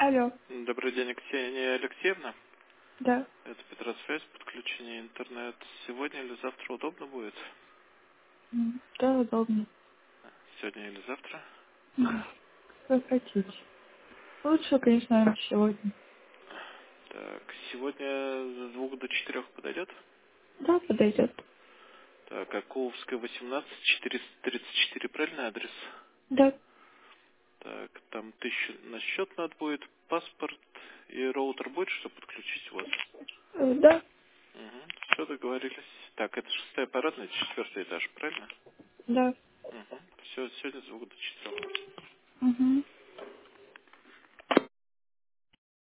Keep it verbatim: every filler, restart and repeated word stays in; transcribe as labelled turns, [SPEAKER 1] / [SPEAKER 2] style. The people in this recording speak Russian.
[SPEAKER 1] Алло,
[SPEAKER 2] Добрый день, Ксения Алексеевна.
[SPEAKER 1] да.
[SPEAKER 2] Это Петросвязь, подключение интернет. Сегодня или завтра удобно будет?
[SPEAKER 1] М, Да, удобно.
[SPEAKER 2] Сегодня или завтра?
[SPEAKER 1] Как хотите. Лучше, конечно, наверное, сегодня.
[SPEAKER 2] Так, сегодня с двух до четырех подойдет?
[SPEAKER 1] Да, подойдет.
[SPEAKER 2] Так, Акуловская, восемнадцать, четыреста тридцать четыре, правильный адрес?
[SPEAKER 1] Да,
[SPEAKER 2] Так, там тысячу на счет надо будет, паспорт и роутер будет, чтобы подключить у вас?
[SPEAKER 1] э, да,
[SPEAKER 2] Угу, все, договорились. Так, это шестой аппаратный, четвертый этаж, правильно?
[SPEAKER 1] да.
[SPEAKER 2] Угу, все, сегодня с двух до четырех.
[SPEAKER 1] Угу.